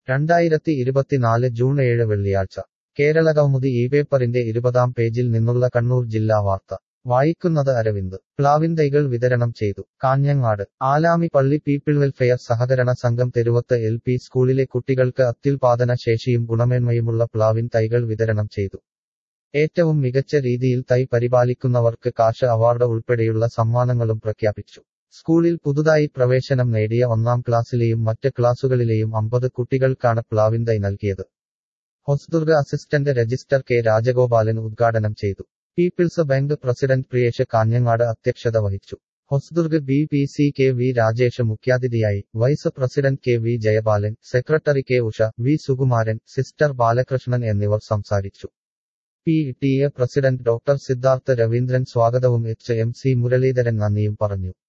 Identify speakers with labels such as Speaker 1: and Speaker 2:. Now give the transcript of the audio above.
Speaker 1: 2024 June 7 വെള്ളിയാഴ്ച കേരളകൗമുദി ഈ പേപ്പറിന്റെ 20-ാം പേജിൽ നിന്നുള്ള കണ്ണൂർ ജില്ലാ വാർത്ത വായിക്കുന്നത് അരവിന്ദ്. പ്ലാവിൻ തൈകൾ വിതരണം ചെയ്തു. കാഞ്ഞങ്ങാട് ആലാമി പള്ളി പീപ്പിൾ വെൽഫെയർ സഹകരണ സംഘം തെരുവത്ത് LP സ്കൂളിലെ കുട്ടികൾക്ക് അത്യുൽപാദന ശേഷിയും ഗുണമേന്മയുമുള്ള പ്ലാവിൻ തൈകൾ വിതരണം ചെയ്തു. ഏറ്റവും മികച്ച രീതിയിൽ തൈ പരിപാലിക്കുന്നവർക്ക് കാഷ് അവാർഡ് ഉൾപ്പെടെയുള്ള സമ്മാനങ്ങളും പ്രഖ്യാപിച്ചു. സ്കൂളിൽ പുതുതായി പ്രവേശനം നേടിയ 1-ാം ക്ലാസ്സിലെയും മറ്റ് ക്ലാസുകളിലെയും 50 കുട്ടികൾക്കാണ് പ്ലാവിൻ തൈ നൽകിയത്. Hosdurg assistant registrar K Rajagopalan ഉദ്ഘാടനം ചെയ്തു. People's bank president Priyesh Kanhangad അധ്യക്ഷത വഹിച്ചു. ഹൊസ്ദുർഗ് BPC KV രാജേഷ് മുഖ്യാതിഥിയായി. Vice president KV Jayapalan, secretary K Usha, V Sukumaran, sister Balakrishnan എന്നിവർ സംസാരിച്ചു. PTA president doctor Siddharth Raveendran സ്വാഗതവും HMC മുരളീധരൻ നന്ദിയും പറഞ്ഞു.